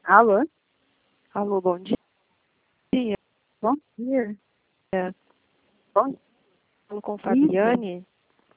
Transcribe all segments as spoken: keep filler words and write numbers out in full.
Alô? Alô, bom dia. Bom dia. Bom Falo com dia. Fabiane.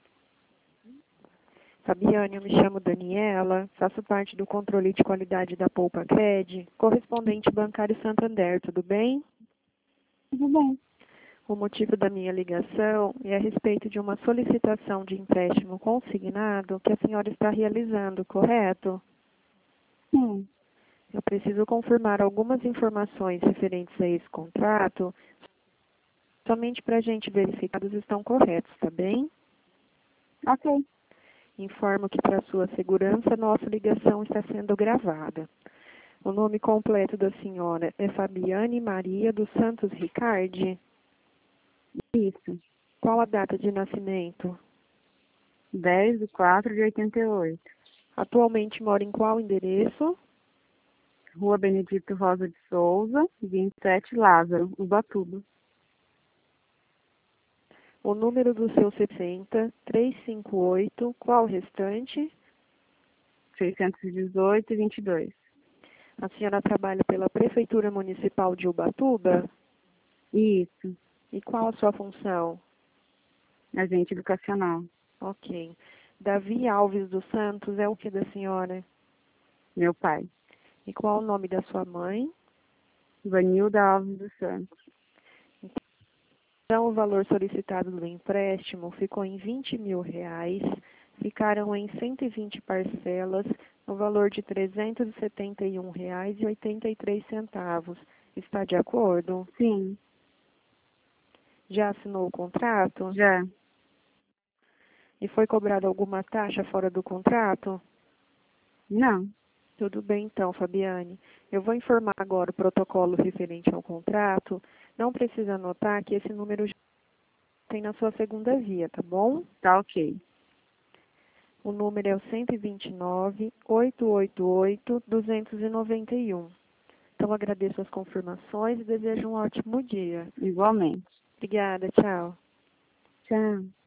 Fabiane, eu me chamo Daniela, faço parte do controle de qualidade da Poupa Cred, correspondente bancário Santander, tudo bem? Tudo bem. O motivo da minha ligação é a respeito de uma solicitação de empréstimo consignado que a senhora está realizando, correto? Sim. Eu preciso confirmar algumas informações referentes a esse contrato, somente para a gente verificar se estão corretos, tá bem? Ok. Informo que, para sua segurança, nossa ligação está sendo gravada. O nome completo da senhora é Fabiane Maria dos Santos Ricardi. Isso. Qual a data de nascimento? dez de quatro de oitenta e oito. Atualmente mora em qual endereço? Rua Benedito Rosa de Souza, vinte e sete Lázaro, Ubatuba. O número do seu sessenta, trezentos e cinquenta e oito, qual o restante? seiscentos e dezoito e vinte e dois. A senhora trabalha pela Prefeitura Municipal de Ubatuba? Isso. E qual a sua função? Agente educacional. Ok. Davi Alves dos Santos é o que da senhora? Meu pai. E qual o nome da sua mãe? Vanilda Alves dos Santos. Então, o valor solicitado do empréstimo ficou em vinte mil reais, ficaram em cento e vinte parcelas, no valor de trezentos e setenta e um reais e oitenta e três centavos. Está de acordo? Sim. Já assinou o contrato? Já. E foi cobrada alguma taxa fora do contrato? Não. Tudo bem então, Fabiane. Eu vou informar agora o protocolo referente ao contrato. Não precisa anotar que esse número já tem na sua segunda via, tá bom? Tá ok. O número é o cento e vinte e nove, oitocentos e oitenta e oito, duzentos e noventa e um. Então, agradeço as confirmações e desejo um ótimo dia. Igualmente. Obrigada, tchau. Tchau.